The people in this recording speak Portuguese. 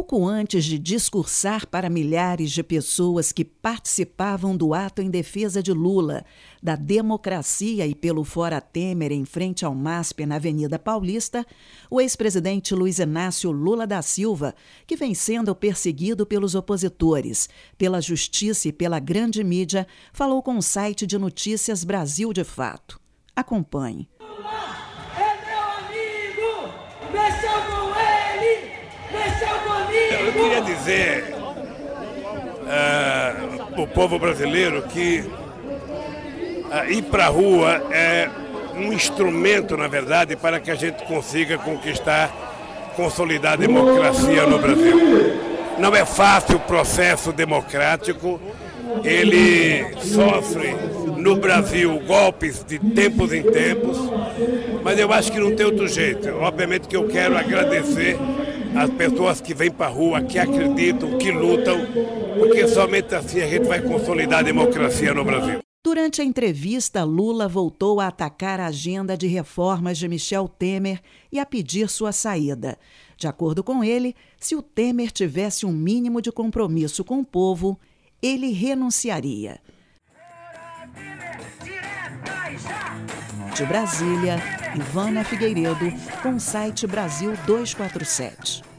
Pouco antes de discursar para milhares de pessoas que participavam do ato em defesa de Lula, da democracia e pelo Fora Temer em frente ao MASP na Avenida Paulista, o ex-presidente Luiz Inácio Lula da Silva, que vem sendo perseguido pelos opositores, pela justiça e pela grande mídia, falou com o site de notícias Brasil de Fato. Acompanhe. Eu queria dizer para o povo brasileiro que ir para a rua é um instrumento, na verdade, para que a gente consiga consolidar a democracia no Brasil. Não é fácil o processo democrático, ele sofre no Brasil golpes de tempos em tempos, mas eu acho que não tem outro jeito. Obviamente que eu quero agradecer as pessoas que vêm para a rua, que acreditam, que lutam, porque somente assim a gente vai consolidar a democracia no Brasil. Durante a entrevista, Lula voltou a atacar a agenda de reformas de Michel Temer e a pedir sua saída. De acordo com ele, se o Temer tivesse um mínimo de compromisso com o povo, ele renunciaria. De Brasília, Ivana Figueiredo, com o site Brasil 247.